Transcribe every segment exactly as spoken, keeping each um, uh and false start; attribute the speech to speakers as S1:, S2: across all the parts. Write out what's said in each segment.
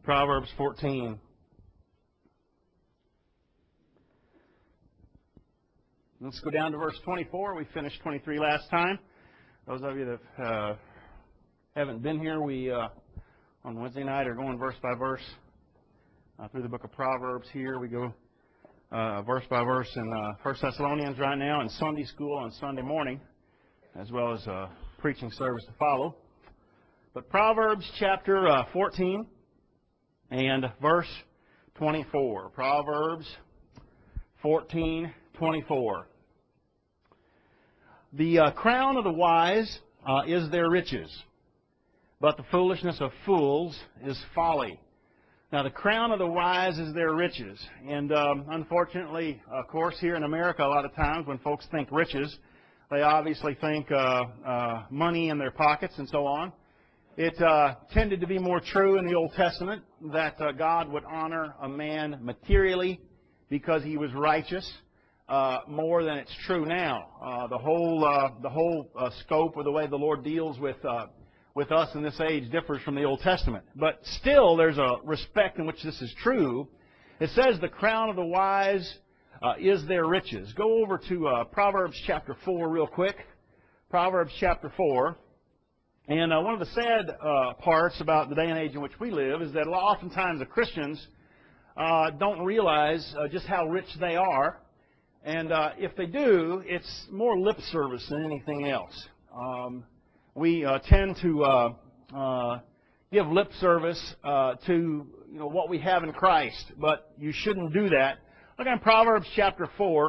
S1: Proverbs fourteen. Let's go down to verse twenty-four. We finished twenty-three last time. Those of you that uh, haven't been here, we uh, on Wednesday night are going verse by verse uh, through the book of Proverbs. Here we go uh, verse by verse in uh, First Thessalonians right now, and Sunday school on Sunday morning, as well as a preaching service to follow. But Proverbs chapter uh, fourteen and verse twenty-four. Proverbs fourteen twenty-four. The uh, crown of the wise uh, is their riches, but the foolishness of fools is folly. Now, the crown of the wise is their riches. And um, unfortunately, of course, here in America, a lot of times when folks think riches, they obviously think uh, uh, money in their pockets and so on. It uh, tended to be more true in the Old Testament that uh, God would honor a man materially because he was righteous. Uh, more than it's true now. Uh, the whole uh, the whole uh, scope of the way the Lord deals with uh, with us in this age differs from the Old Testament. But still, there's a respect in which this is true. It says the crown of the wise uh, is their riches. Go over to uh, Proverbs chapter four real quick. Proverbs chapter four. And uh, one of the sad uh, parts about the day and age in which we live is that oftentimes the Christians uh, don't realize uh, just how rich they are. And uh, if they do, it's more lip service than anything else. Um, we uh, tend to uh, uh, give lip service uh, to you know what we have in Christ, but you shouldn't do that. Look at Proverbs chapter four,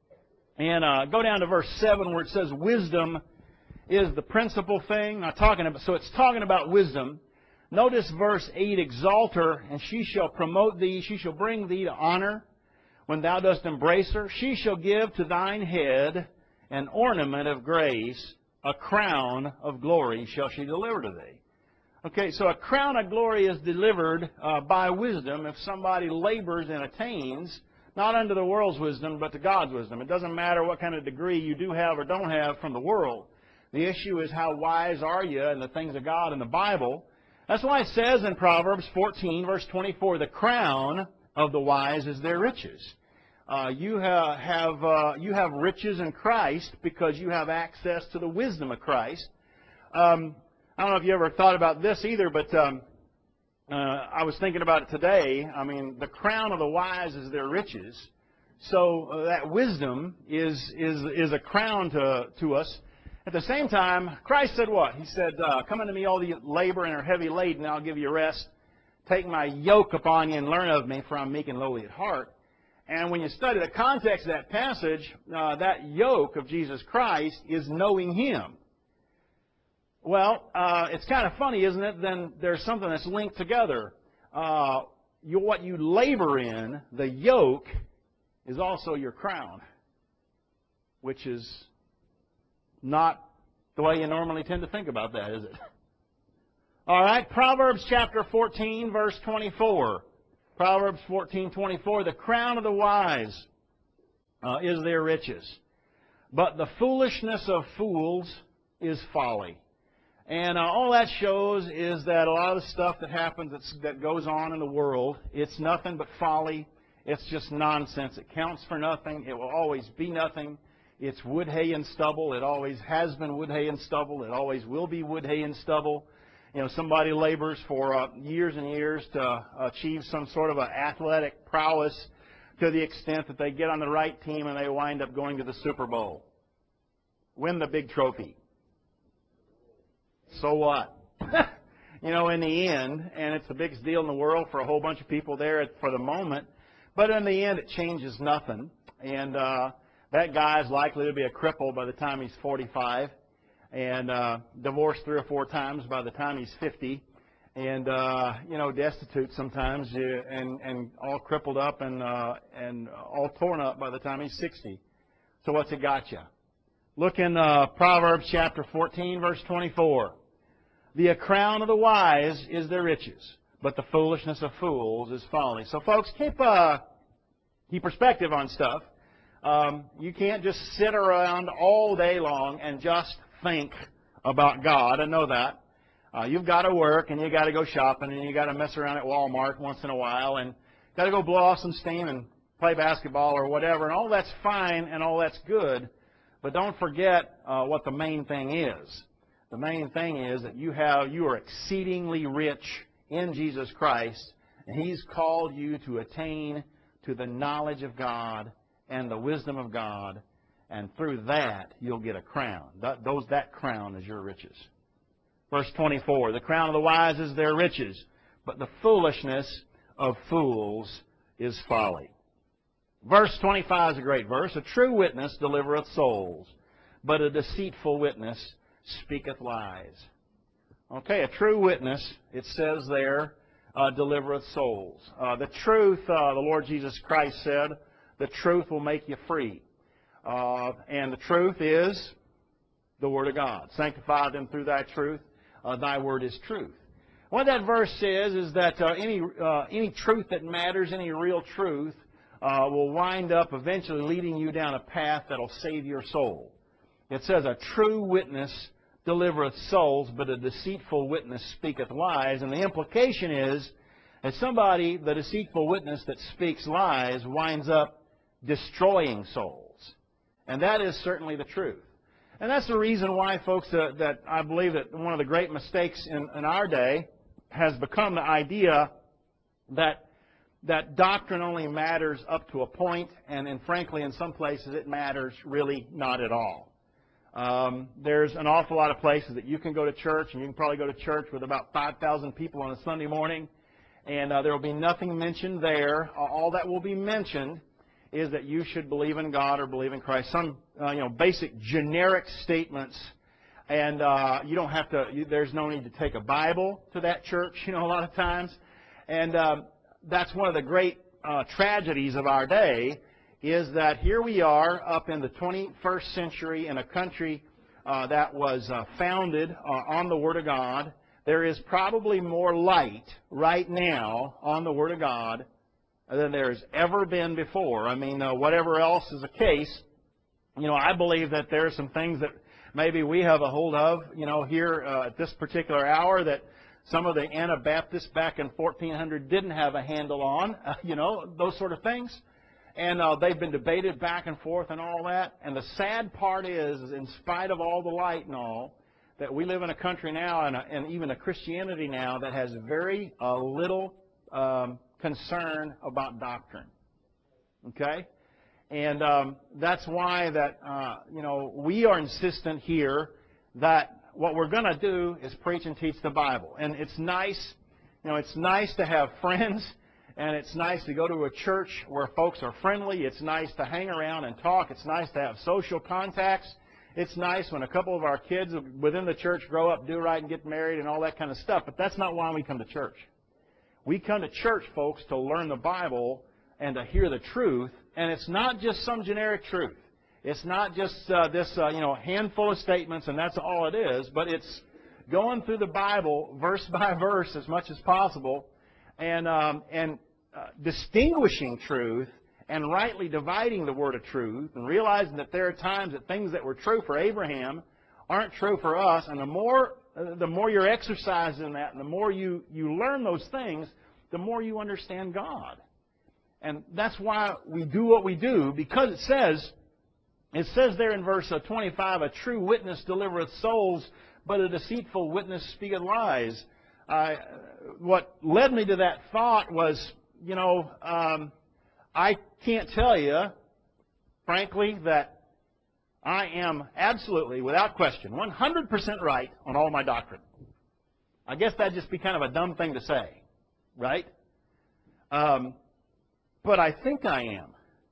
S1: and uh, go down to verse seven where it says, "Wisdom is the principal thing." Now, talking about, so it's talking about wisdom. Notice verse eight: "Exalt her, and she shall promote thee; she shall bring thee to honor. When thou dost embrace her, she shall give to thine head an ornament of grace, a crown of glory shall she deliver to thee." Okay, so a crown of glory is delivered uh, by wisdom if somebody labors and attains, not unto the world's wisdom, but to God's wisdom. It doesn't matter what kind of degree you do have or don't have from the world. The issue is how wise are you in the things of God in the Bible. That's why it says in Proverbs fourteen, verse twenty-four, the crown of the wise is their riches. Uh, you ha- have uh, you have riches in Christ because you have access to the wisdom of Christ. Um, I don't know if you ever thought about this either, but um, uh, I was thinking about it today. I mean, the crown of the wise is their riches. So uh, that wisdom is is is a crown to to us. At the same time, Christ said what? He said, uh, "Come unto me, all the labor and are heavy laden, and I'll give you rest. Take my yoke upon you and learn of me, for I'm meek and lowly at heart." And when you study the context of that passage, uh, that yoke of Jesus Christ is knowing Him. Well, uh, it's kind of funny, isn't it? Then there's something that's linked together. Uh, you, what you labor in, the yoke, is also your crown, which is not the way you normally tend to think about that, is it? All right, Proverbs chapter fourteen, verse twenty-four. Proverbs fourteen twenty-four, the crown of the wise uh, is their riches, but the foolishness of fools is folly. And uh, all that shows is that a lot of the stuff that happens, that's, that goes on in the world, it's nothing but folly. It's just nonsense. It counts for nothing. It will always be nothing. It's wood, hay, and stubble. It always has been wood, hay, and stubble. It always will be wood, hay, and stubble. You know, somebody labors for uh, years and years to achieve some sort of an athletic prowess to the extent that they get on the right team and they wind up going to the Super Bowl. Win the big trophy. So what? You know, in the end, and it's the biggest deal in the world for a whole bunch of people there for the moment, but in the end it changes nothing. And uh, that guy is likely to be a cripple by the time he's forty-five. And uh, divorced three or four times by the time he's fifty, and uh, you know, destitute sometimes, uh, and and all crippled up and uh, and all torn up by the time he's sixty. So what's it got you? Look in uh, Proverbs chapter fourteen, verse twenty-four. The crown of the wise is their riches, but the foolishness of fools is folly. So folks, keep uh, keep perspective on stuff. Um, you can't just sit around all day long and just think about God. I know that. Uh, you've got to work, and you got to go shopping, and you got to mess around at Walmart once in a while, and got to go blow off some steam and play basketball or whatever, and all that's fine and all that's good, but don't forget uh, what the main thing is. The main thing is that you have you are exceedingly rich in Jesus Christ, and He's called you to attain to the knowledge of God and the wisdom of God, and through that you'll get a crown. That, those, that crown is your riches. Verse twenty-four, the crown of the wise is their riches, but the foolishness of fools is folly. Verse twenty-five is a great verse. A true witness delivereth souls, but a deceitful witness speaketh lies. Okay, a true witness, it says there, uh, delivereth souls. Uh, the truth, uh, the Lord Jesus Christ said, the truth will make you free. Uh, and the truth is the Word of God. Sanctify them through thy truth. Uh, thy word is truth. What that verse says is that uh, any, uh, any truth that matters, any real truth, uh, will wind up eventually leading you down a path that will save your soul. It says, a true witness delivereth souls, but a deceitful witness speaketh lies. And the implication is that somebody, the deceitful witness that speaks lies, winds up destroying souls. And that is certainly the truth. And that's the reason why, folks, uh, that I believe that one of the great mistakes in, in our day has become the idea that that doctrine only matters up to a point, and, and frankly, in some places it matters really not at all. Um, there's an awful lot of places that you can go to church, and you can probably go to church with about five thousand people on a Sunday morning, and uh, there will be nothing mentioned there. All that will be mentioned is that you should believe in God or believe in Christ. Some, uh, you know, basic generic statements, and uh, you don't have to. You, there's no need to take a Bible to that church, you know, a lot of times, and uh, that's one of the great uh, tragedies of our day. Is that here we are up in the twenty-first century in a country uh, that was uh, founded uh, on the Word of God. There is probably more light right now on the Word of God than there's ever been before. I mean, uh, whatever else is the case, you know, I believe that there are some things that maybe we have a hold of, you know, here uh, at this particular hour that some of the Anabaptists back in fourteen hundred didn't have a handle on, uh, you know, those sort of things. And uh, they've been debated back and forth and all that. And the sad part is, is in spite of all the light and all, that we live in a country now and, a, and even a Christianity now that has very uh, little um, concern about doctrine. Okay? And um, that's why that, uh, you know, we are insistent here that what we're going to do is preach and teach the Bible. And it's nice, you know, it's nice to have friends. And it's nice to go to a church where folks are friendly. It's nice to hang around and talk. It's nice to have social contacts. It's nice when a couple of our kids within the church grow up, do right, and get married and all that kind of stuff. But that's not why we come to church. We come to church, folks, to learn the Bible and to hear the truth. And it's not just some generic truth. It's not just uh, this, uh, you know, handful of statements and that's all it is. But it's going through the Bible verse by verse as much as possible. And, um, and uh, distinguishing truth and rightly dividing the word of truth and realizing that there are times that things that were true for Abraham aren't true for us. And the more, uh, the more you're exercised in that and the more you, you learn those things, the more you understand God. And that's why we do what we do, because it says, it says there in verse twenty-five, a true witness delivereth souls, but a deceitful witness speaketh lies. Uh, what led me to that thought was, you know, um, I can't tell you, frankly, that I am absolutely, without question, one hundred percent right on all my doctrine. I guess that'd just be kind of a dumb thing to say, right? Um, but I think I am.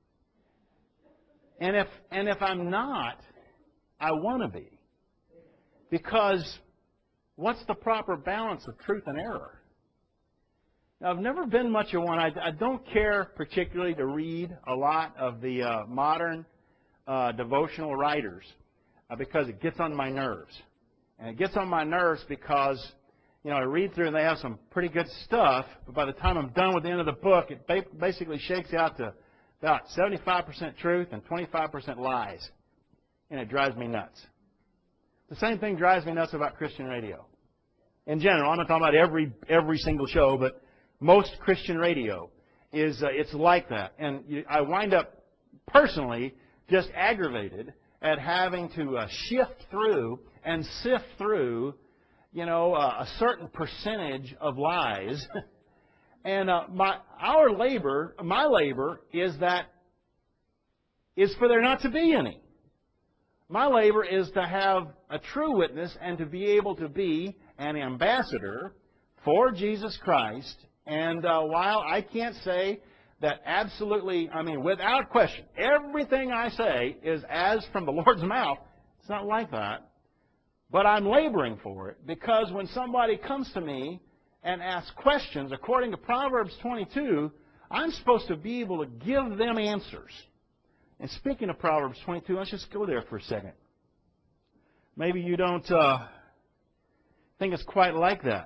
S1: And if, and if I'm not, I want to be. Because what's the proper balance of truth and error? Now, I've never been much of one. I, I don't care particularly to read a lot of the uh, modern uh, devotional writers uh, because it gets on my nerves. And it gets on my nerves because, you know, I read through and they have some pretty good stuff, but by the time I'm done with the end of the book, it ba- basically shakes out to about seventy-five percent truth and twenty-five percent lies. And it drives me nuts. The same thing drives me nuts about Christian radio. In general, I'm not talking about every every single show, but most Christian radio is uh, it's like that. And you, I wind up personally just aggravated at having to uh, shift through and sift through, you know, uh, a certain percentage of lies. And uh, my our labor, my labor, is that is for there not to be any. My labor is to have a true witness and to be able to be an ambassador for Jesus Christ. And uh, while I can't say that absolutely, I mean, without question, everything I say is as from the Lord's mouth, it's not like that. But I'm laboring for it, because when somebody comes to me and asks questions, according to Proverbs twenty-two, I'm supposed to be able to give them answers. And speaking of Proverbs twenty-two, let's just go there for a second. Maybe you don't uh, think it's quite like that.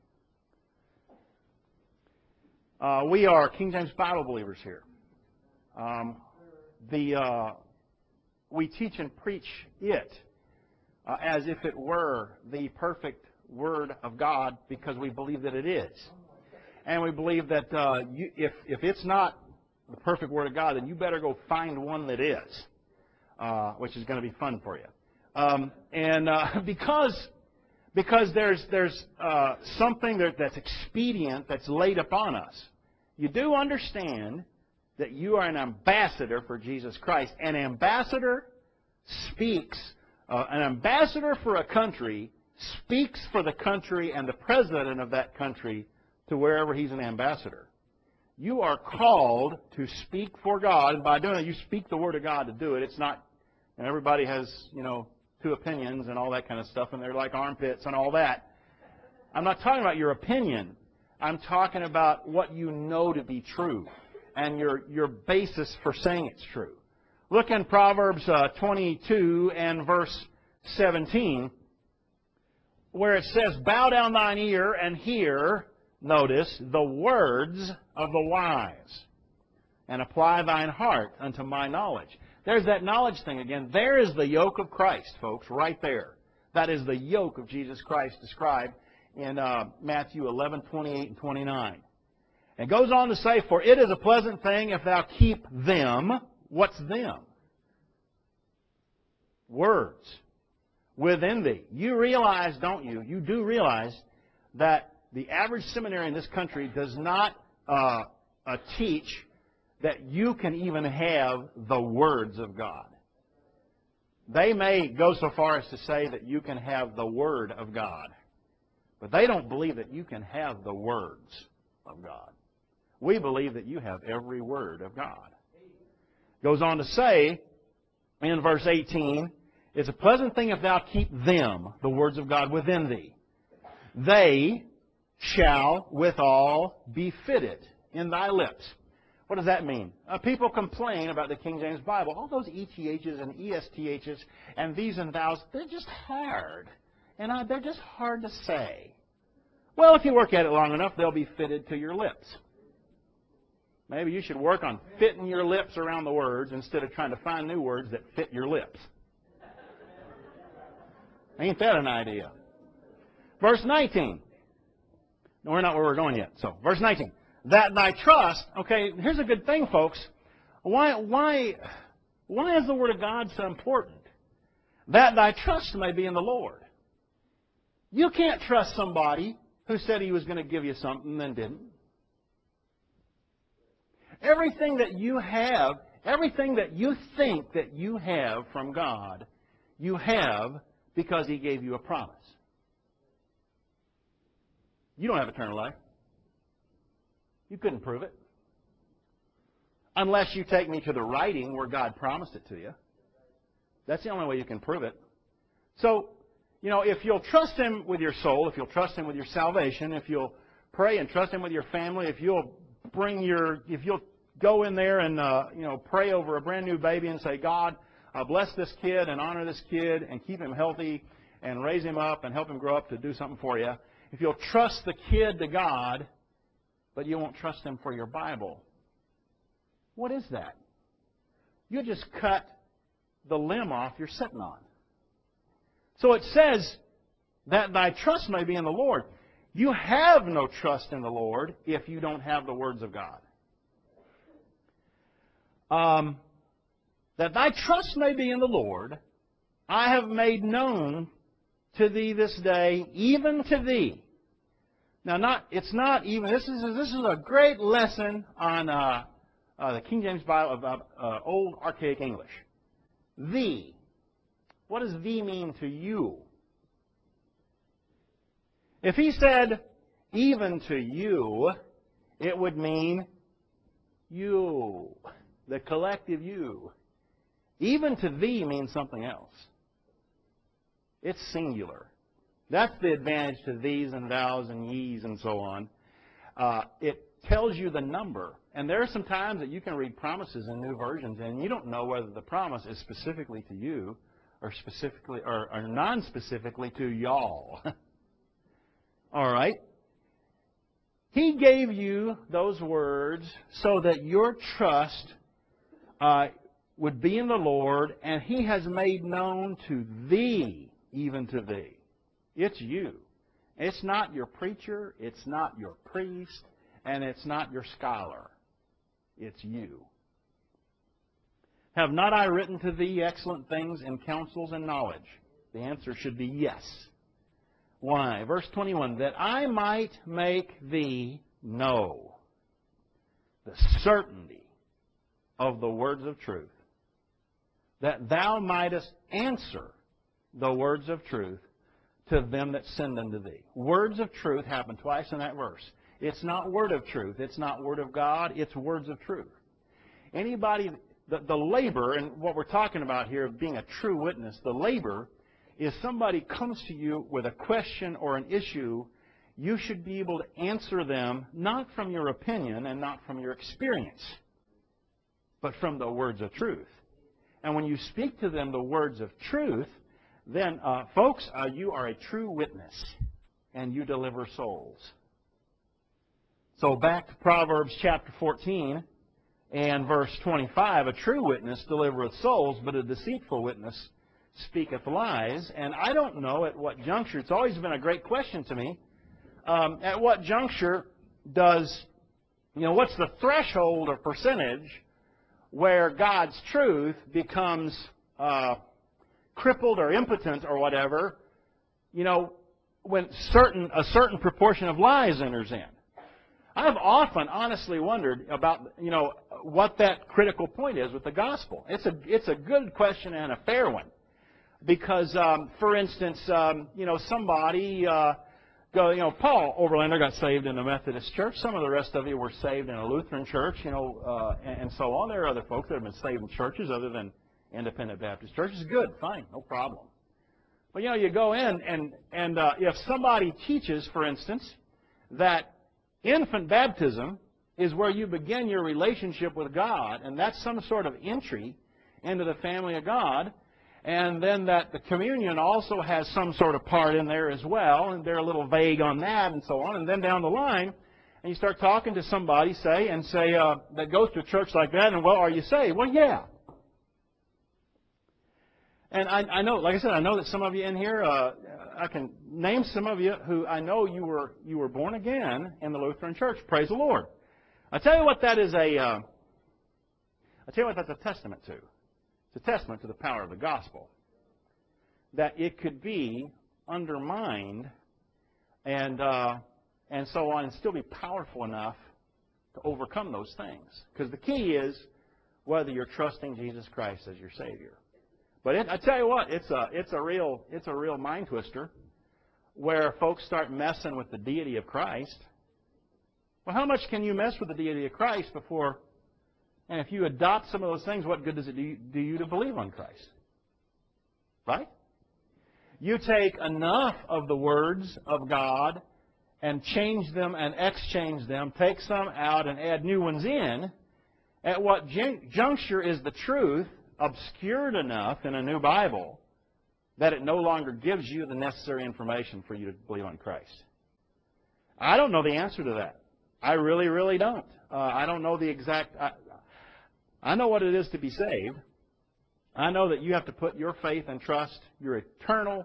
S1: Uh, we are King James Bible believers here. Um, the uh, we teach and preach it uh, as if it were the perfect Word of God, because we believe that it is. And we believe that uh, you, if, if it's not the perfect Word of God, then you better go find one that is, uh, which is going to be fun for you. Um, and uh, because because there's there's uh, something that, that's expedient that's laid upon us. You do understand that you are an ambassador for Jesus Christ. An ambassador speaks, uh, an ambassador for a country speaks for the country and the president of that country to wherever he's an ambassador. You are called to speak for God, and by doing it, you speak the Word of God to do it. It's not, and everybody has, you know, two opinions and all that kind of stuff, and they're like armpits and all that. I'm not talking about your opinion. I'm talking about what you know to be true and your, your basis for saying it's true. Look in Proverbs uh, twenty-two and verse seventeen, where it says, "Bow down thine ear and hear," notice, "the words of the wise, and apply thine heart unto my knowledge." There's that knowledge thing again. There is the yoke of Christ, folks, right there. That is the yoke of Jesus Christ described in uh, Matthew eleven, twenty-eight and twenty-nine. It goes on to say, "For it is a pleasant thing if thou keep them." What's them? Words. "Within thee." You realize, don't you? You do realize that the average seminary in this country does not uh, uh, teach that you can even have the words of God. They may go so far as to say that you can have the Word of God. But they don't believe that you can have the words of God. We believe that you have every word of God. Goes on to say in verse eighteen, "It's a pleasant thing if thou keep them," the words of God, "within thee. They shall withal be fitted in thy lips." What does that mean? Uh, people complain about the King James Bible. All those E T H's and E S T H's and these and thous, they're just hard. And uh, they're just hard to say. Well, if you work at it long enough, they'll be fitted to your lips. Maybe you should work on fitting your lips around the words instead of trying to find new words that fit your lips. Ain't that an idea? Verse nineteen. No, we're not where we're going yet. So, verse nineteen. "That thy trust," okay, here's a good thing, folks. Why, why, why is the Word of God so important? "That thy trust may be in the Lord." You can't trust somebody who said he was going to give you something and then didn't. Everything that you have, everything that you think that you have from God, you have because He gave you a promise. You don't have eternal life. You couldn't prove it. Unless you take me to the writing where God promised it to you. That's the only way you can prove it. So, you know, if you'll trust Him with your soul, if you'll trust Him with your salvation, if you'll pray and trust Him with your family, if you'll bring your, if you'll go in there and, uh, you know, pray over a brand new baby and say, "God, uh, bless this kid and honor this kid and keep him healthy and raise him up and help him grow up to do something for you." If you'll trust the kid to God, but you won't trust Him for your Bible, what is that? You just cut the limb off you're sitting on. So it says, that thy trust may be in the Lord. You have no trust in the Lord if you don't have the words of God. Um, that thy trust may be in the Lord, I have made known to thee this day, even to thee. Now, not it's not even. This is this is a great lesson on uh, uh, the King James Bible about uh, Old Archaic English. Thee. What does thee mean to you? If he said, even to you, it would mean you, the collective you. Even to thee means something else. It's singular. That's the advantage to these and thous and ye's and so on. Uh, it tells you the number. And there are some times that you can read promises in new versions and you don't know whether the promise is specifically to you or specifically or, or non-specifically to y'all. All right? He gave you those words so that your trust uh, would be in the Lord, and He has made known to thee, even to thee. It's you. It's not your preacher, it's not your priest, and it's not your scholar. It's you. Have not I written to thee excellent things in counsels and knowledge? The answer should be yes. Why? Verse twenty-one, that I might make thee know the certainty of the words of truth, that thou mightest answer the words of truth to them that send unto thee. Words of truth happen twice in that verse. It's not word of truth. It's not word of God. It's words of truth. Anybody, the, the labor, and what we're talking about here of being a true witness, the labor is somebody comes to you with a question or an issue, you should be able to answer them not from your opinion and not from your experience, but from the words of truth. And when you speak to them the words of truth, then, uh, folks, uh, you are a true witness, and you deliver souls. So back to Proverbs chapter fourteen and verse twenty-five, a true witness delivereth souls, but a deceitful witness speaketh lies. And I don't know at what juncture, it's always been a great question to me, um, at what juncture does, you know, what's the threshold or percentage where God's truth becomes uh, crippled or impotent or whatever, you know, when certain a certain proportion of lies enters in. I've often honestly wondered about, you know, what that critical point is with the gospel. It's a it's a good question and a fair one. Because, um, for instance, um, you know, somebody, uh, go, you know, Paul Overlander got saved in a Methodist church. Some of the rest of you were saved in a Lutheran church, you know, uh, and, and so on. There are other folks that have been saved in churches other than independent Baptist churches. Good, fine, no problem. But, you know, you go in, and, and uh, if somebody teaches, for instance, that infant baptism is where you begin your relationship with God, and that's some sort of entry into the family of God, and then that the communion also has some sort of part in there as well, and they're a little vague on that and so on. And then down the line, and you start talking to somebody, say, and say, uh, that goes to a church like that, and, well, are you saved? Well, yeah. And I, I know, like I said, I know that some of you in here, uh, I can name some of you who I know you were you were born again in the Lutheran Church. Praise the Lord. I tell you what that is a, uh, I tell you what that's a testament to. It's a testament to the power of the gospel. That it could be undermined and uh, and so on and still be powerful enough to overcome those things. Because the key is whether you're trusting Jesus Christ as your Savior. But it, I tell you what, it's a it's a real it's a real mind twister where folks start messing with the deity of Christ. Well, how much can you mess with the deity of Christ before? And if you adopt some of those things, what good does it do you, do you to believe on Christ? Right? You take enough of the words of God and change them and exchange them, take some out and add new ones in. At what juncture is the truth obscured enough in a new Bible that it no longer gives you the necessary information for you to believe on Christ? I don't know the answer to that. I really, really don't. Uh, I don't know the exact... I, I know what it is to be saved. I know that you have to put your faith and trust, your eternal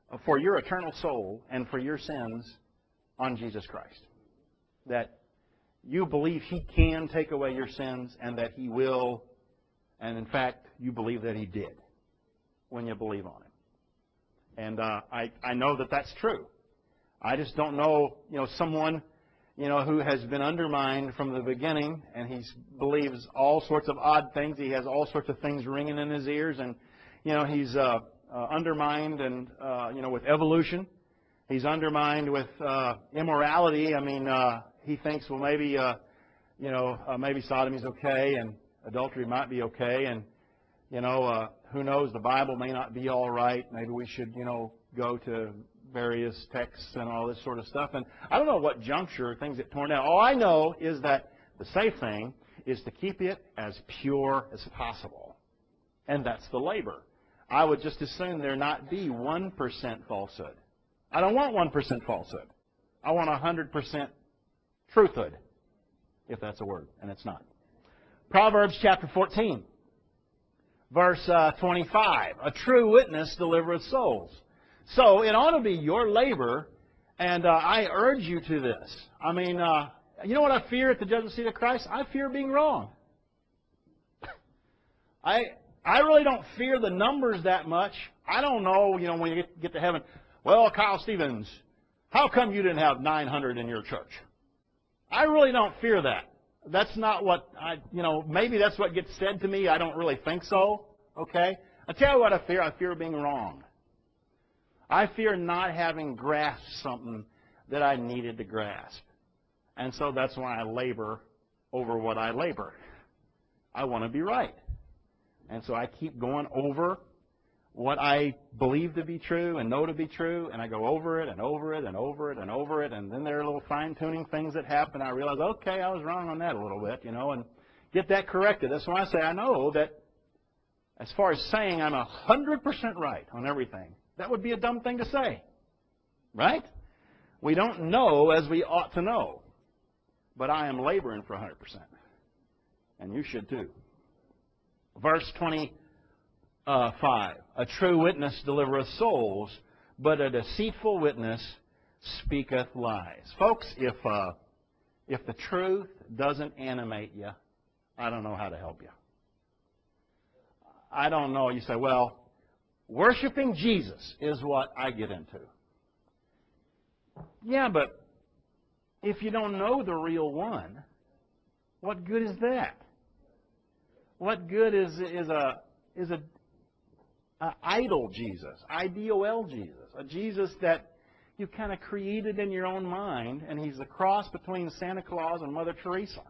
S1: for your eternal soul and for your sins on Jesus Christ. That you believe He can take away your sins and that He will, and in fact, you believe that He did when you believe on Him. And uh, I, I know that that's true. I just don't know, you know, someone, you know, who has been undermined from the beginning, and he believes all sorts of odd things. He has all sorts of things ringing in his ears, and, you know, he's uh, uh, undermined and, uh, you know, with evolution. He's undermined with uh, immorality. I mean, uh, he thinks, well, maybe, uh, you know, uh, maybe sodomy's okay, and adultery might be okay, and, you know, uh, who knows, the Bible may not be all right. Maybe we should, you know, go to various texts and all this sort of stuff. And I don't know what juncture things get torn down. All I know is that the safe thing is to keep it as pure as possible. And that's the labor. I would just assume there not be one percent falsehood. I don't want one percent falsehood. I want one hundred percent truthhood, if that's a word, and it's not. Proverbs chapter fourteen, verse uh, twenty-five. A true witness delivereth souls. So it ought to be your labor, and uh, I urge you to this. I mean, uh, you know what I fear at the judgment seat of Christ? I fear being wrong. I I really don't fear the numbers that much. I don't know, you know, when you get, get to heaven, well, Kyle Stevens, how come you didn't have nine hundred in your church? I really don't fear that. That's not what I, you know, maybe that's what gets said to me. I don't really think so, okay? I tell you what I fear. I fear being wrong. I fear not having grasped something that I needed to grasp. And so that's why I labor over what I labor. I want to be right. And so I keep going over what I believe to be true and know to be true, and I go over it and over it and over it and over it, and then there are little fine-tuning things that happen. I realize, okay, I was wrong on that a little bit, you know, and get that corrected. That's why I say I know that as far as saying I'm one hundred percent right on everything, that would be a dumb thing to say, right? We don't know as we ought to know, but I am laboring for one hundred percent, and you should too. Verse twenty-five, a true witness delivereth souls, but a deceitful witness speaketh lies. Folks, if, uh, if the truth doesn't animate you, I don't know how to help you. I don't know. You say, well, worshiping Jesus is what I get into. Yeah, but if you don't know the real one, what good is that? What good is is a is a, a idol Jesus, I D O L Jesus, a Jesus that you kind of created in your own mind, and he's the cross between Santa Claus and Mother Teresa.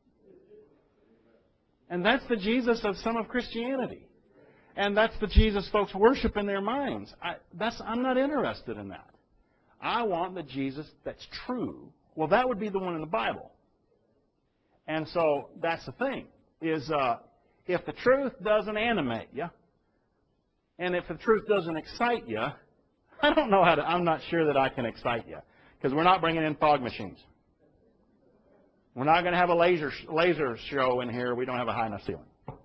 S1: And that's the Jesus of some of Christianity. And that's the Jesus folks worship in their minds. I, that's, I'm not interested in that. I want the Jesus that's true. Well, that would be the one in the Bible. And so that's the thing, is uh, if the truth doesn't animate you, and if the truth doesn't excite you, I don't know how to, I'm not sure that I can excite you, because we're not bringing in fog machines. We're not going to have a laser, laser show in here. We don't have a high enough ceiling.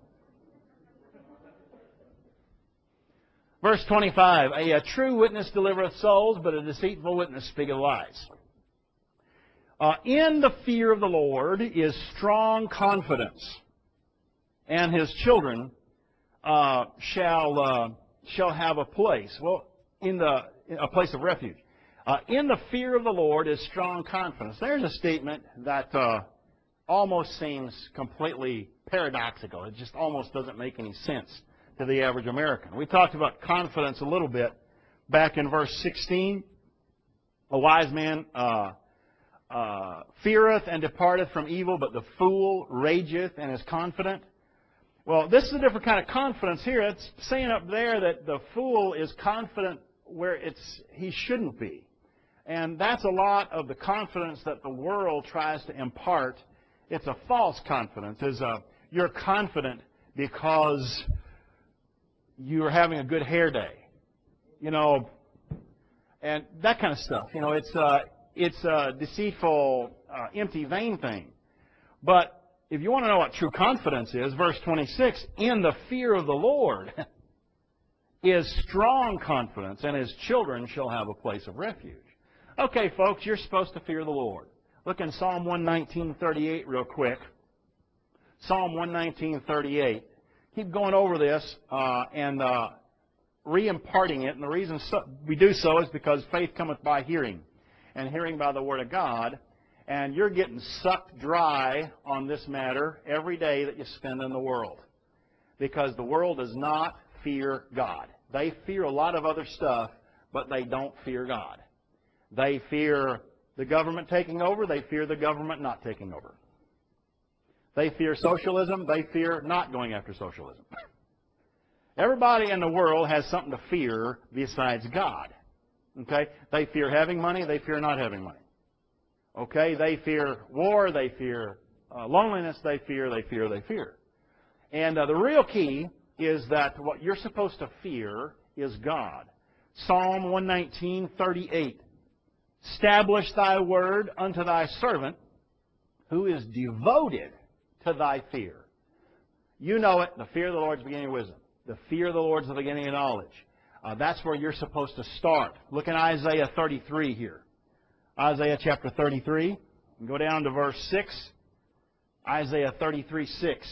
S1: Verse twenty-five, a, a true witness delivereth souls, but a deceitful witness speaketh lies. Uh, in the fear of the Lord is strong confidence, and his children uh, shall uh, shall have a place. Well, in the a place of refuge. Uh, in the fear of the Lord is strong confidence. There's a statement that uh, almost seems completely paradoxical. It just almost doesn't make any sense to the average American. We talked about confidence a little bit back in verse sixteen. A wise man uh, uh, feareth and departeth from evil, but the fool rageth and is confident. Well, this is a different kind of confidence here. It's saying up there that the fool is confident where it's he shouldn't be. And that's a lot of the confidence that the world tries to impart. It's a false confidence. Is uh, you're confident because you're having a good hair day, you know, and that kind of stuff. You know, it's uh, it's a deceitful, uh, empty, vain thing. But if you want to know what true confidence is, verse twenty-six, in the fear of the Lord is strong confidence, and his children shall have a place of refuge. Okay, folks, you're supposed to fear the Lord. Look in Psalm one nineteen, thirty-eight real quick. Psalm one nineteen, thirty-eight. Keep going over this uh, and uh, re-imparting it. And the reason so, we do so is because faith cometh by hearing, and hearing by the Word of God. And you're getting sucked dry on this matter every day that you spend in the world. Because the world does not fear God. They fear a lot of other stuff, but they don't fear God. They fear the government taking over. They fear the government not taking over. They fear socialism. They fear not going after socialism. Everybody in the world has something to fear besides God. Okay? They fear having money. They fear not having money. Okay? They fear war. They fear uh, loneliness. They fear, they fear, they fear. And uh, the real key is that what you're supposed to fear is God. Psalm one nineteen, thirty-eight. Establish thy word unto thy servant, who is devoted to thy fear. You know it. The fear of the Lord is the beginning of wisdom. The fear of the Lord is the beginning of knowledge. Uh, that's where you're supposed to start. Look in Isaiah thirty-three here. Isaiah chapter thirty-three. And go down to verse six. Isaiah thirty-three, six.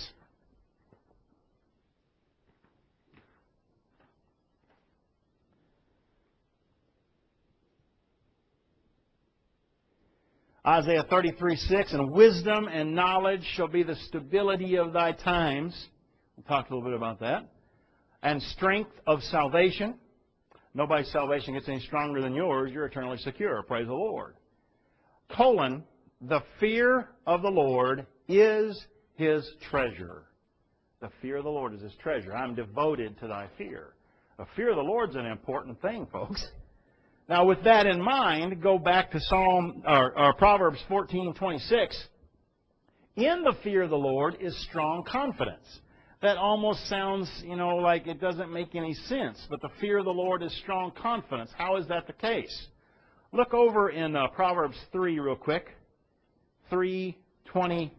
S1: Isaiah thirty-three, six, and wisdom and knowledge shall be the stability of thy times. We'll talk a little bit about that. And strength of salvation. Nobody's salvation gets any stronger than yours. You're eternally secure. Praise the Lord. Colon, the fear of the Lord is his treasure. The fear of the Lord is his treasure. I'm devoted to thy fear. The fear of the Lord is an important thing, folks. Now, with that in mind, go back to Psalm or, or Proverbs fourteen, twenty-six. In the fear of the Lord is strong confidence. That almost sounds, you know, like it doesn't make any sense. But the fear of the Lord is strong confidence. How is that the case? Look over in uh, Proverbs three real quick. three twenty-six.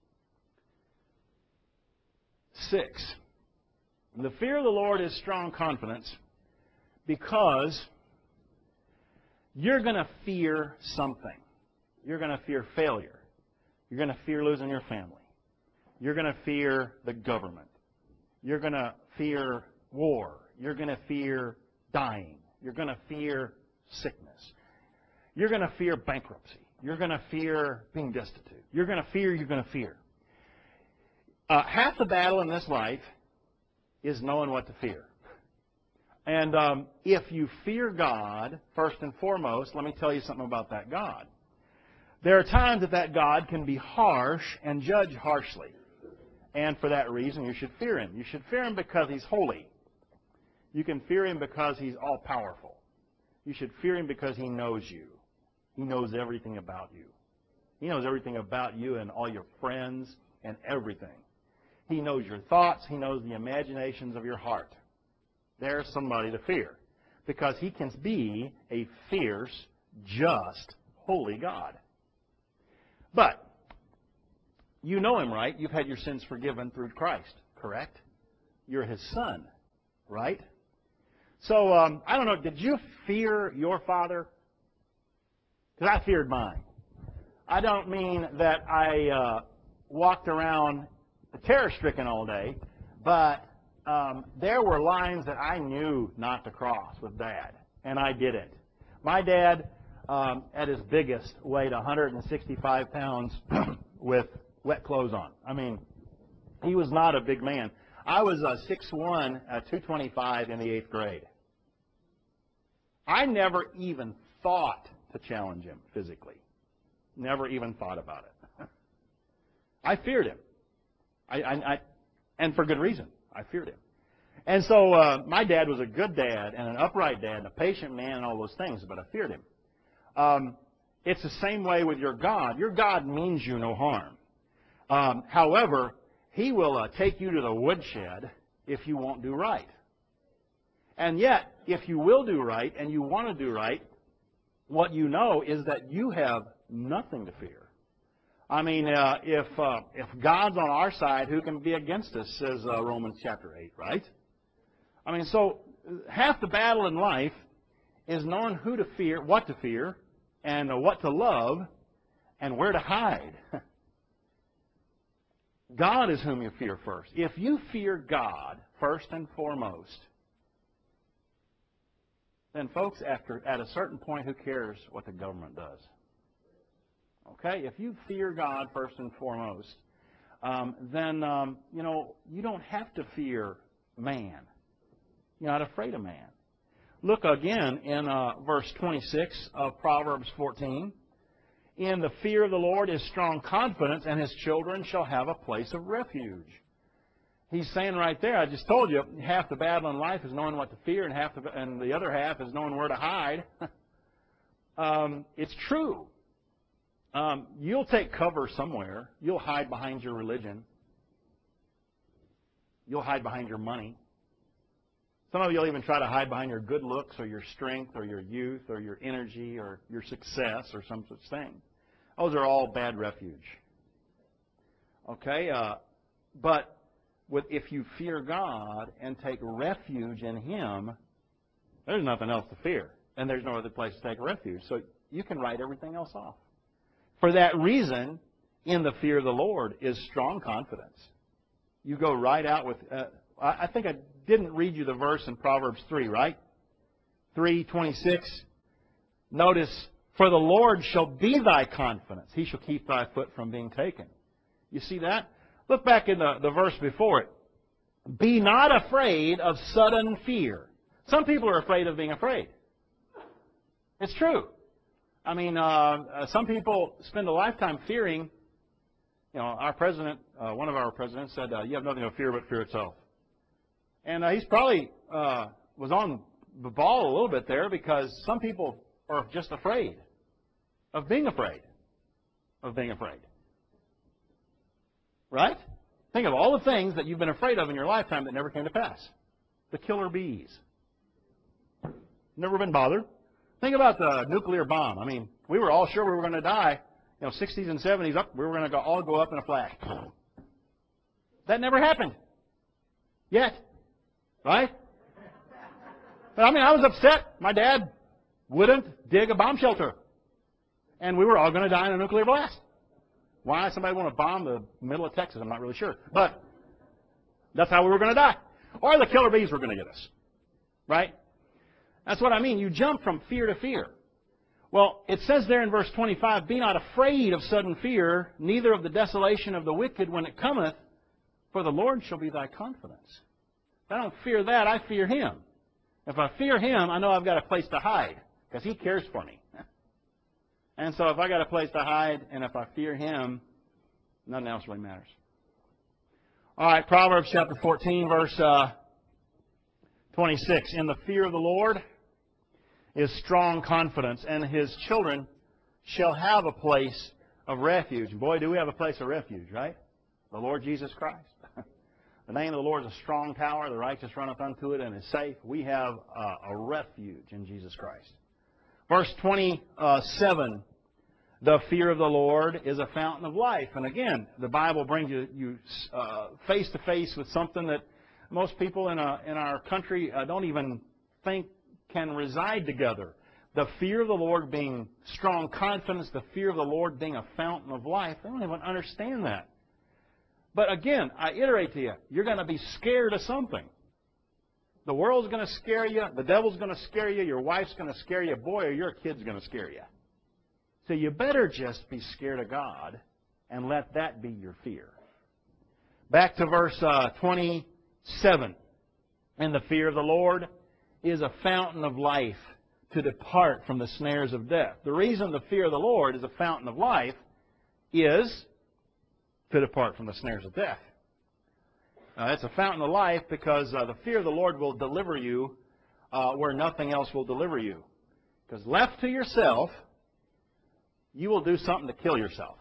S1: The fear of the Lord is strong confidence because you're going to fear something. You're going to fear failure. You're going to fear losing your family. You're going to fear the government. You're going to fear war. You're going to fear dying. You're going to fear sickness. You're going to fear bankruptcy. You're going to fear being destitute. You're going to fear, you're going to fear. Uh, half the battle in this life is knowing what to fear. And um, if you fear God, first and foremost, let me tell you something about that God. There are times that that God can be harsh and judge harshly. And for that reason, you should fear him. You should fear him because he's holy. You can fear him because he's all-powerful. You should fear him because he knows you. He knows everything about you. He knows everything about you and all your friends and everything. He knows your thoughts. He knows the imaginations of your heart. There's somebody to fear because he can be a fierce, just, holy God. But you know him, right? You've had your sins forgiven through Christ, correct? You're his son, right? So, um, I don't know, did you fear your father? Because I feared mine. I don't mean that I uh, walked around terror-stricken all day, but um, there were lines that I knew not to cross with Dad, and I did it. My dad, um, at his biggest, weighed one hundred sixty-five pounds with wet clothes on. I mean, he was not a big man. I was uh, six one, uh, two twenty-five in the eighth grade. I never even thought to challenge him physically. Never even thought about it. I feared him. I, I, I, and for good reason. I feared him. And so uh, my dad was a good dad and an upright dad and a patient man and all those things, but I feared him. Um, it's the same way with your God. Your God means you no harm. Um, however, he will uh, take you to the woodshed if you won't do right. And yet, if you will do right and you want to do right, what you know is that you have nothing to fear. I mean, uh, if uh, if God's on our side, who can be against us, says uh, Romans chapter eight, right? I mean, so half the battle in life is knowing who to fear, what to fear, and what to love, and where to hide. God is whom you fear first. If you fear God first and foremost, then folks, after at a certain point, who cares what the government does? Okay? If you fear God first and foremost, um, then, um, you know, you don't have to fear man. You're not afraid of man. Look again in uh, verse twenty-six of Proverbs fourteen. In the fear of the Lord is strong confidence, and his children shall have a place of refuge. He's saying right there, I just told you, half the battle in life is knowing what to fear, and half the, and the other half is knowing where to hide. um, it's true. Um, you'll take cover somewhere. You'll hide behind your religion. You'll hide behind your money. Some of you will even try to hide behind your good looks or your strength or your youth or your energy or your success or some such thing. Those are all bad refuge. Okay? Uh, but with, if you fear God and take refuge in Him, there's nothing else to fear. And there's no other place to take refuge. So you can write everything else off. For that reason, in the fear of the Lord is strong confidence. You go right out with... Uh, I think I didn't read you the verse in Proverbs three, right? three twenty-six. Notice, for the Lord shall be thy confidence. He shall keep thy foot from being taken. You see that? Look back in the, the verse before it. Be not afraid of sudden fear. Some people are afraid of being afraid. It's true. I mean, uh, uh, some people spend a lifetime fearing. You know, our president, uh, one of our presidents said, uh, you have nothing to fear but fear itself. And uh, he's probably uh, was on the ball a little bit there, because some people are just afraid of being afraid of being afraid. Right? Think of all the things that you've been afraid of in your lifetime that never came to pass. The killer bees. Never been bothered. Think about the nuclear bomb. I mean, we were all sure we were going to die. You know, sixties and seventies, up, we were going to go, all go up in a flash. That never happened. Yet. Right? But I mean, I was upset. My dad wouldn't dig a bomb shelter. And we were all going to die in a nuclear blast. Why somebody want to bomb the middle of Texas, I'm not really sure. But that's how we were going to die. Or the killer bees were going to get us. Right? That's what I mean. You jump from fear to fear. Well, it says there in verse twenty-five, be not afraid of sudden fear, neither of the desolation of the wicked when it cometh, for the Lord shall be thy confidence. If I don't fear that, I fear Him. If I fear Him, I know I've got a place to hide, because He cares for me. And so if I got a place to hide, and if I fear Him, nothing else really matters. All right, Proverbs chapter fourteen, verse uh, twenty-six. In the fear of the Lord is strong confidence, and His children shall have a place of refuge. Boy, do we have a place of refuge, right? The Lord Jesus Christ. The name of the Lord is a strong tower. The righteous runneth unto it and is safe. We have uh, a refuge in Jesus Christ. Verse twenty-seven. The fear of the Lord is a fountain of life. And again, the Bible brings you, you uh, face to face with something that most people in, a, in our country uh, don't even think can reside together. The fear of the Lord being strong confidence, the fear of the Lord being a fountain of life. They don't even understand that. But again, I iterate to you, you're going to be scared of something. The world's going to scare you. The devil's going to scare you. Your wife's going to scare you. Boy, or your kid's going to scare you. So you better just be scared of God and let that be your fear. Back to verse uh, twenty-seven. And the fear of the Lord is a fountain of life to depart from the snares of death. The reason the fear of the Lord is a fountain of life is to depart from the snares of death. Uh, it's a fountain of life because uh, the fear of the Lord will deliver you uh, where nothing else will deliver you. Because left to yourself, you will do something to kill yourself.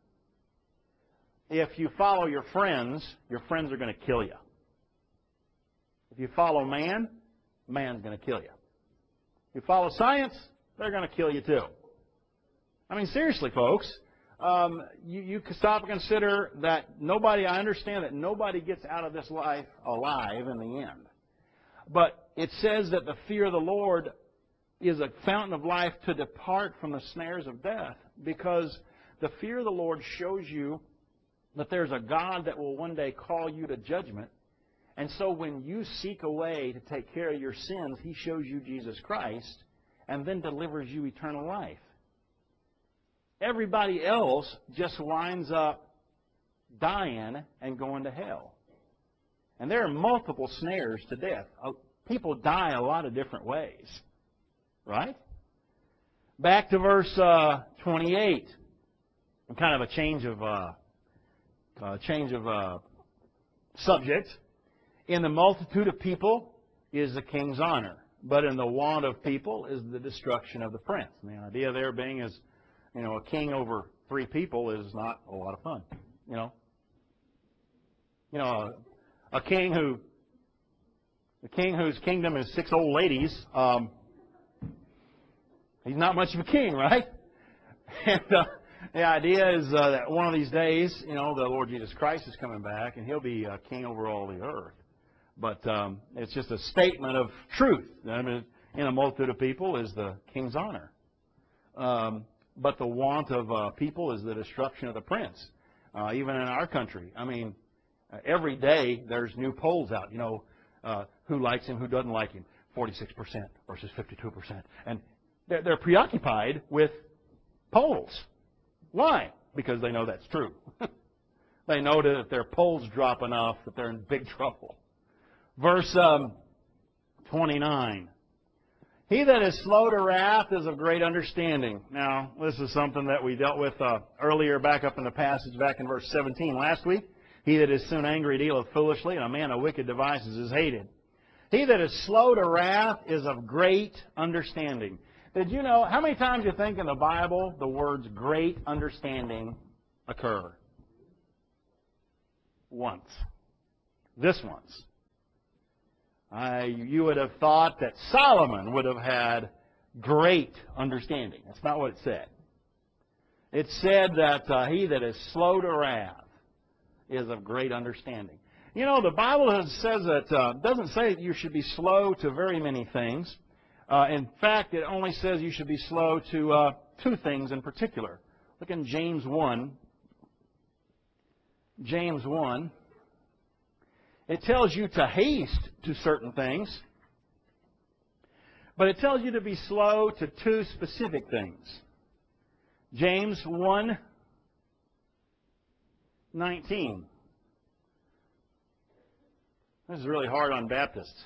S1: If you follow your friends, your friends are going to kill you. If you follow man, man's going to kill you. If you follow science, they're going to kill you too. I mean, seriously, folks. Um, you, you stop and consider that nobody, I understand that nobody gets out of this life alive in the end. But it says that the fear of the Lord is a fountain of life to depart from the snares of death, because the fear of the Lord shows you that there's a God that will one day call you to judgment. And so when you seek a way to take care of your sins, He shows you Jesus Christ and then delivers you eternal life. Everybody else just winds up dying and going to hell. And there are multiple snares to death. People die a lot of different ways. Right? Back to verse uh, twenty-eight. Kind of a change of uh, uh, change of uh, subject. In the multitude of people is the king's honor, but in the want of people is the destruction of the prince. And the idea there being is, you know, a king over three people is not a lot of fun. You know, you know, a, a king who, a king whose kingdom is six old ladies. Um, he's not much of a king, right? And uh, the idea is uh, that one of these days, you know, the Lord Jesus Christ is coming back, and He'll be uh, king over all the earth. But um, it's just a statement of truth. I mean, in a multitude of people is the king's honor. Um, but the want of uh, people is the destruction of the prince. Uh, even in our country, I mean, uh, every day there's new polls out. You know, uh, who likes him, who doesn't like him. forty-six percent versus fifty-two percent. And they're, they're preoccupied with polls. Why? Because they know that's true. They know that if their polls drop enough, that they're in big trouble. Verse um, twenty-nine. He that is slow to wrath is of great understanding. Now, this is something that we dealt with uh, earlier back up in the passage, back in verse seventeen last week. He that is soon angry dealeth foolishly, and a man of wicked devices is hated. He that is slow to wrath is of great understanding. Did you know, how many times you think in the Bible the words great understanding occur? Once. This once. I, you would have thought that Solomon would have had great understanding. That's not what it said. It said that uh, he that is slow to wrath is of great understanding. You know, the Bible has, says that, uh, doesn't say that you should be slow to very many things. Uh, in fact, it only says you should be slow to uh, two things in particular. Look in James one. James one. It tells you to haste to certain things, but it tells you to be slow to two specific things. James one nineteen. This is really hard on Baptists.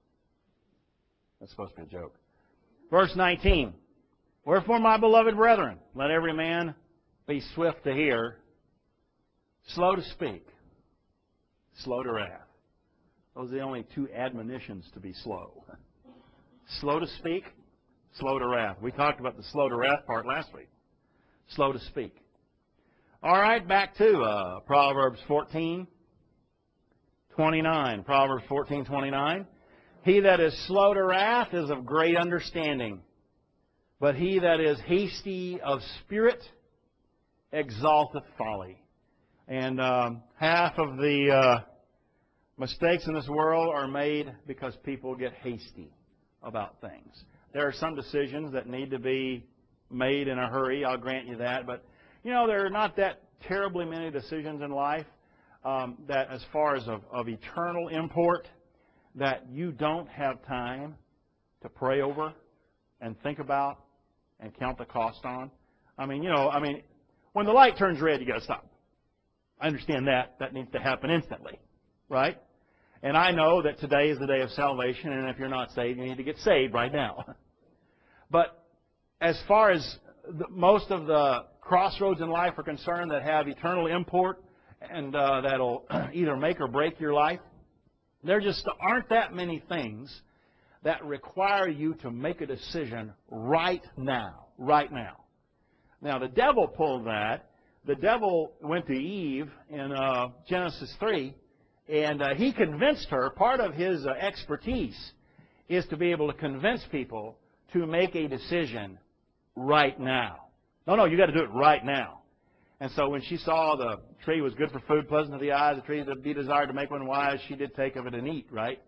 S1: That's supposed to be a joke. Verse nineteen. Wherefore, my beloved brethren, let every man be swift to hear, slow to speak, slow to wrath. Those are the only two admonitions to be slow. Slow to speak, slow to wrath. We talked about the slow to wrath part last week. Slow to speak. All right, back to uh, Proverbs fourteen twenty-nine. Proverbs fourteen twenty-nine. He that is slow to wrath is of great understanding, but he that is hasty of spirit exalteth folly. And um, half of the uh, mistakes in this world are made because people get hasty about things. There are some decisions that need to be made in a hurry, I'll grant you that. But, you know, there are not that terribly many decisions in life um, that, as far as of, of eternal import, that you don't have time to pray over and think about and count the cost on. I mean, you know, I mean, when the light turns red, you got to stop. I understand that. That needs to happen instantly, right? And I know that today is the day of salvation, and if you're not saved, you need to get saved right now. But as far as the, most of the crossroads in life are concerned that have eternal import and uh, that'll either make or break your life, there just aren't that many things that require you to make a decision right now, right now. Now, the devil pulled that. The devil went to Eve in uh, Genesis three, and uh, he convinced her. Part of his uh, expertise is to be able to convince people to make a decision right now. No, no, you got to do it right now. And so when she saw the tree was good for food, pleasant to the eyes, the tree to be desired to make one wise, she did take of it and eat, right?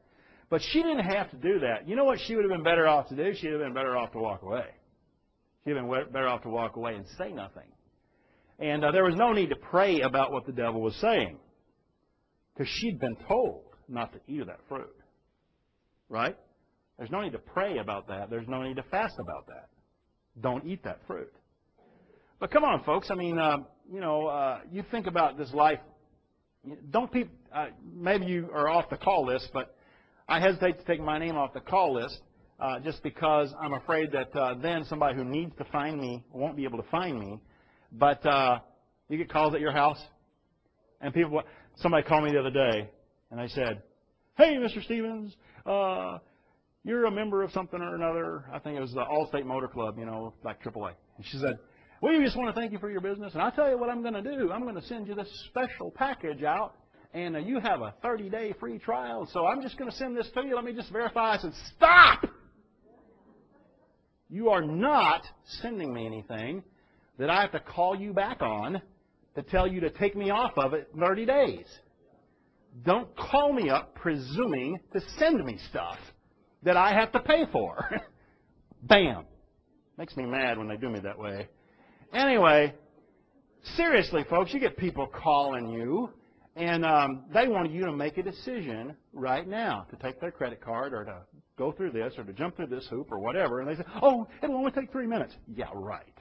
S1: But she didn't have to do that. You know what she would have been better off to do? She would have been better off to walk away. She would have been better off to walk away and say nothing. And uh, there was no need to pray about what the devil was saying, because she'd been told not to eat of that fruit. Right? There's no need to pray about that. There's no need to fast about that. Don't eat that fruit. But come on, folks. I mean, uh, you know, uh, you think about this life. Don't people, uh, maybe you are off the call list, but I hesitate to take my name off the call list uh, just because I'm afraid that uh, then somebody who needs to find me won't be able to find me. But uh, you get calls at your house, and people, somebody called me the other day, and they said, "Hey, Mister Stevens, uh, you're a member of something or another." I think it was the Allstate Motor Club, you know, like triple A. And she said, "We just want to thank you for your business, and I'll tell you what I'm going to do. I'm going to send you this special package out, and uh, you have a thirty-day free trial, so I'm just going to send this to you. Let me just verify." I said, "Stop! You are not sending me anything that I have to call you back on to tell you to take me off of it in thirty days. Don't call me up presuming to send me stuff that I have to pay for." Bam. Makes me mad when they do me that way. Anyway, seriously, folks, you get people calling you, and um, they want you to make a decision right now to take their credit card or to go through this or to jump through this hoop or whatever. And they say, "Oh, it'll only take three minutes. Yeah, right.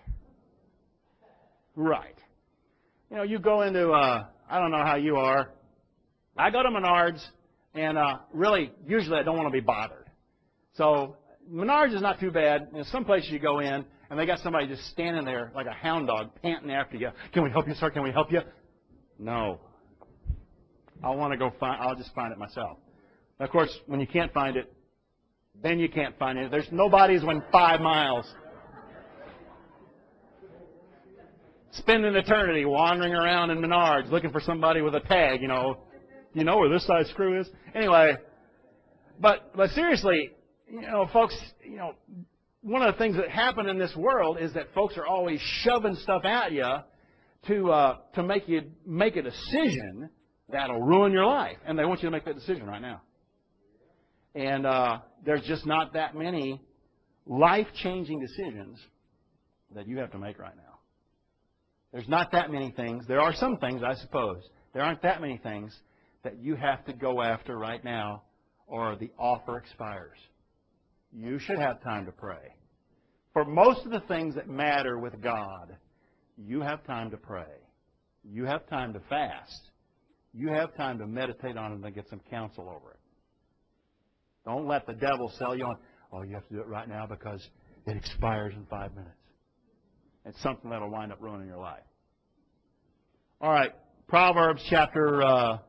S1: Right. You know, you go into, uh, I don't know how you are. I go to Menards, and uh, really, usually I don't want to be bothered. So Menards is not too bad. You know, some places you go in, and they got somebody just standing there like a hound dog panting after you. "Can we help you, sir? Can we help you?" No. I want to go find, I'll just find it myself. Of course, when you can't find it, then you can't find it. There's nobody's within five miles. Spend an eternity wandering around in Menards looking for somebody with a tag, you know. You know where this size screw is? Anyway, but but seriously, you know, folks, you know, one of the things that happen in this world is that folks are always shoving stuff at you to uh, to make you make a decision that'll ruin your life, and they want you to make that decision right now. And uh, there's just not that many life-changing decisions that you have to make right now. There's not that many things. There are some things, I suppose. There aren't that many things that you have to go after right now, or the offer expires. You should have time to pray. For most of the things that matter with God, you have time to pray. You have time to fast. You have time to meditate on it and get some counsel over it. Don't let the devil sell you on, "Oh, you have to do it right now because it expires in five minutes. It's something that will wind up ruining your life. All right, Proverbs chapter uh,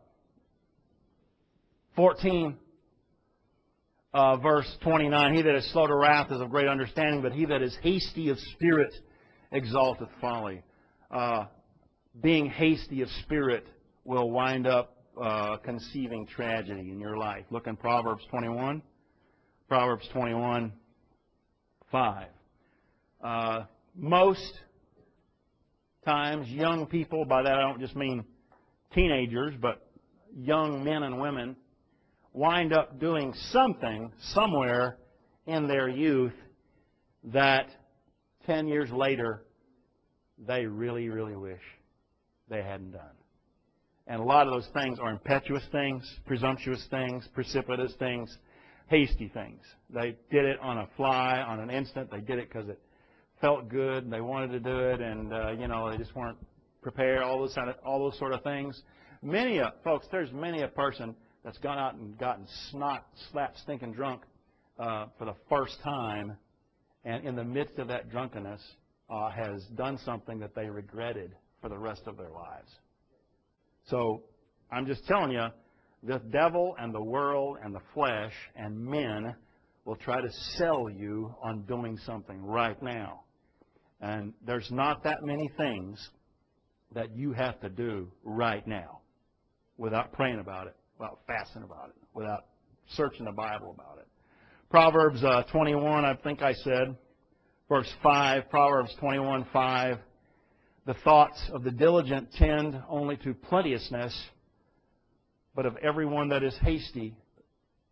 S1: fourteen, uh, verse twenty-nine. "He that is slow to wrath is of great understanding, but he that is hasty of spirit exalteth folly." Uh, being hasty of spirit will wind up uh, conceiving tragedy in your life. Look in Proverbs twenty-one. Proverbs twenty-one, five. Uh, most times, young people, by that I don't just mean teenagers, but young men and women, wind up doing something somewhere in their youth that ten years later they really, really wish they hadn't done. And a lot of those things are impetuous things, presumptuous things, precipitous things, hasty things. They did it on a fly, on an instant. They did it because it felt good and they wanted to do it, and uh, you know, they just weren't prepared. All those kind of, all those sort of things. Many a folks, there's many a person that's gone out and gotten snot, slapped, stinking drunk uh, for the first time, and in the midst of that drunkenness, uh, has done something that they regretted for the rest of their lives. So I'm just telling you, the devil and the world and the flesh and men will try to sell you on doing something right now. And there's not that many things that you have to do right now without praying about it, without fasting about it, without searching the Bible about it. Proverbs uh, twenty-one, I think I said, verse five, Proverbs twenty-one, five, "The thoughts of the diligent tend only to plenteousness, but of everyone that is hasty,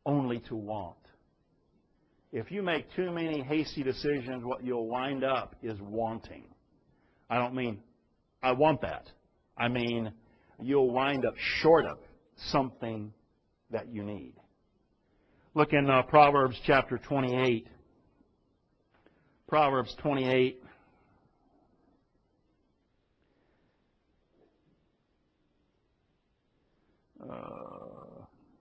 S1: only to want. If you make too many hasty decisions, what you'll wind up is wanting. I don't mean, I want that. I mean, you'll wind up short of something that you need. Look in uh, Proverbs chapter twenty-eight. Proverbs twenty-eight. Uh,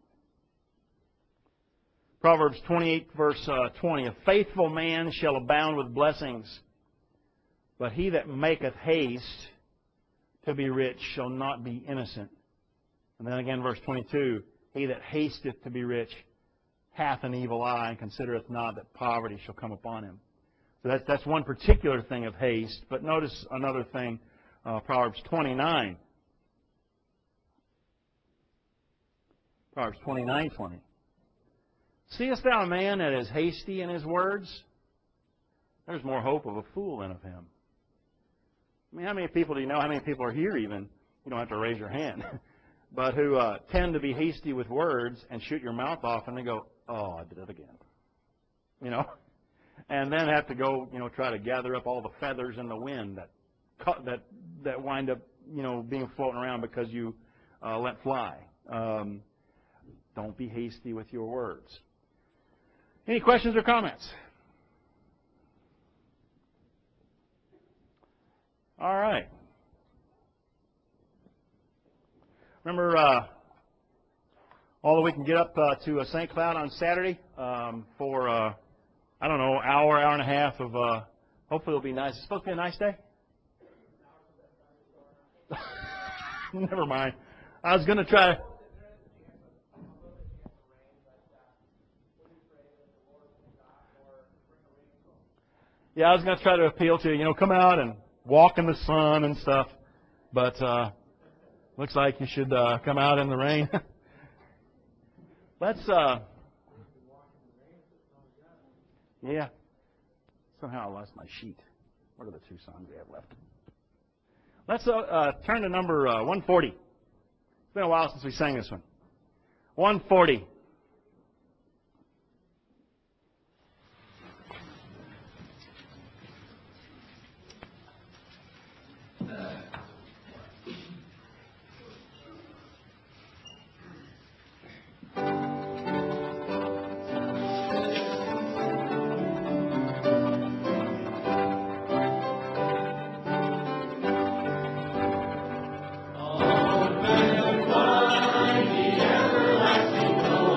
S1: Proverbs twenty-eight, verse uh, twenty. A faithful man shall abound with blessings, but he that maketh haste to be rich shall not be innocent. And then again, verse twenty-two. He that hasteth to be rich hath an evil eye, and considereth not that poverty shall come upon him. So that's, that's one particular thing of haste. But notice another thing, uh, Proverbs twenty-nine. Proverbs twenty-nine twenty. Seest thou a man that is hasty in his words? There's more hope of a fool than of him. I mean, how many people do you know? How many people are here even? You don't have to raise your hand. But who uh, tend to be hasty with words and shoot your mouth off and they go, oh, I did it again. You know? And then have to go, you know, try to gather up all the feathers in the wind that that that wind up, you know, being floating around because you uh, let fly. Um, don't be hasty with your words. Any questions or comments? All right. Remember, uh, although we can get up uh, to uh, Saint Cloud on Saturday um, for, uh, I don't know, hour, hour and a half of, uh, hopefully it'll be nice. It's supposed to be a nice day? Never mind. I was going to try. Yeah, I was going to try to appeal to you, you know, come out and walk in the sun and stuff. But uh, looks like you should uh, come out in the rain. Let's, uh, yeah. Somehow I lost my sheet. What are the two songs we have left? Let's uh, uh, turn to number uh, one forty. It's been a while since we sang this one. one forty.
S2: Find the everlasting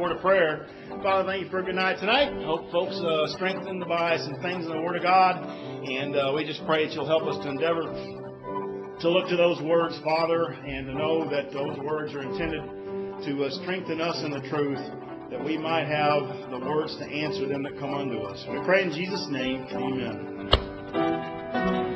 S1: word of prayer. Father, thank you for a good night tonight. Hope folks uh, strengthened by some things in the Word of God. And uh, we just pray that you'll help us to endeavor to look to those words, Father, and to know that those words are intended to uh, strengthen us in the truth, that we might have the words to answer them that come unto us. We pray in Jesus' name. Amen.